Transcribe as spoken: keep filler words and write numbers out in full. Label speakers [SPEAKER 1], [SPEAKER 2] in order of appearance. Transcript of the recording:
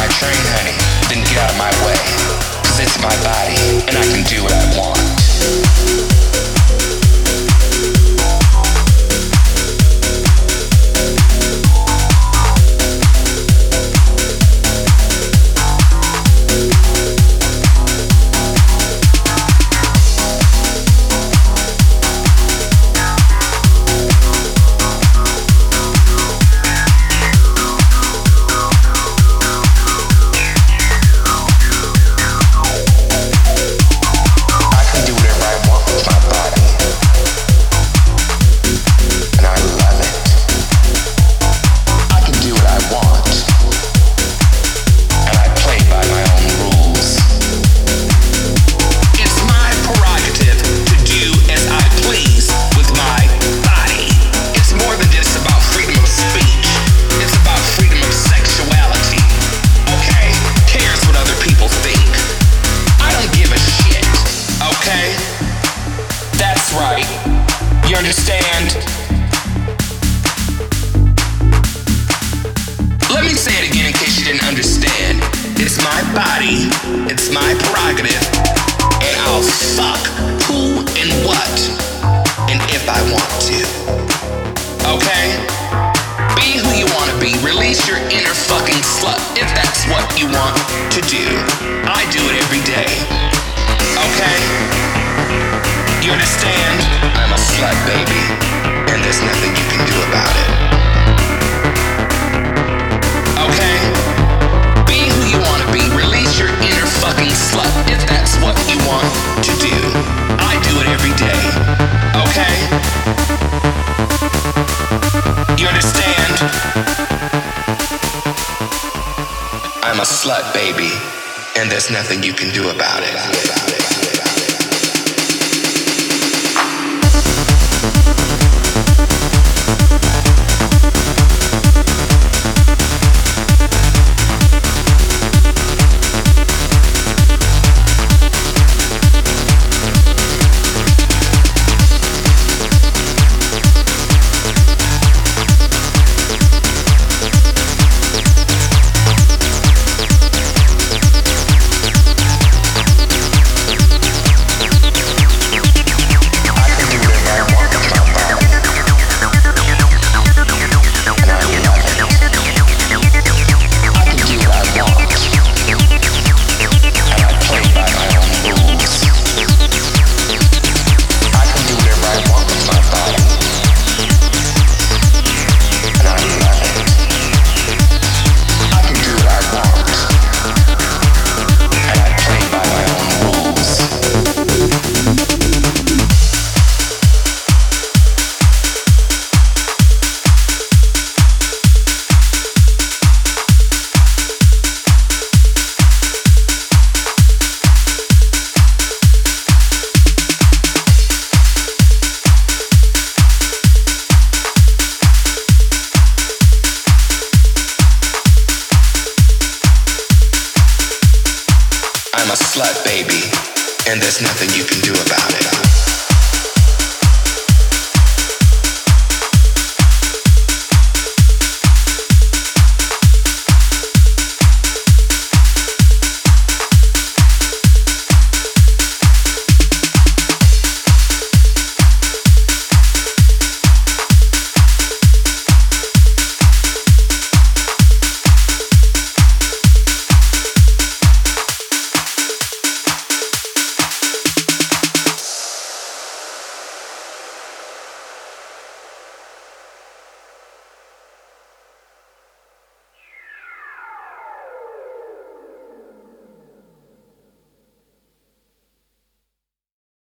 [SPEAKER 1] my train, honey, then get out of my way. Cause it's my body, and I can do what I want. You understand? Let me say it again in case you didn't understand. It's my body, it's my prerogative, and I'll fuck who and what, and if I want to. Okay? Be who you want to be. Release your inner fucking slut if that's what you want to do. I do it every day. Okay? You understand? I'm a slut, baby, and there's nothing you can do about it. Okay? Be who you want to be. Release your inner fucking slut if that's what you want to do. I do it every day. Okay? You understand? I'm a slut, baby, and there's nothing you can do about it. About it. I'm a slut, baby, and there's nothing you can do about it.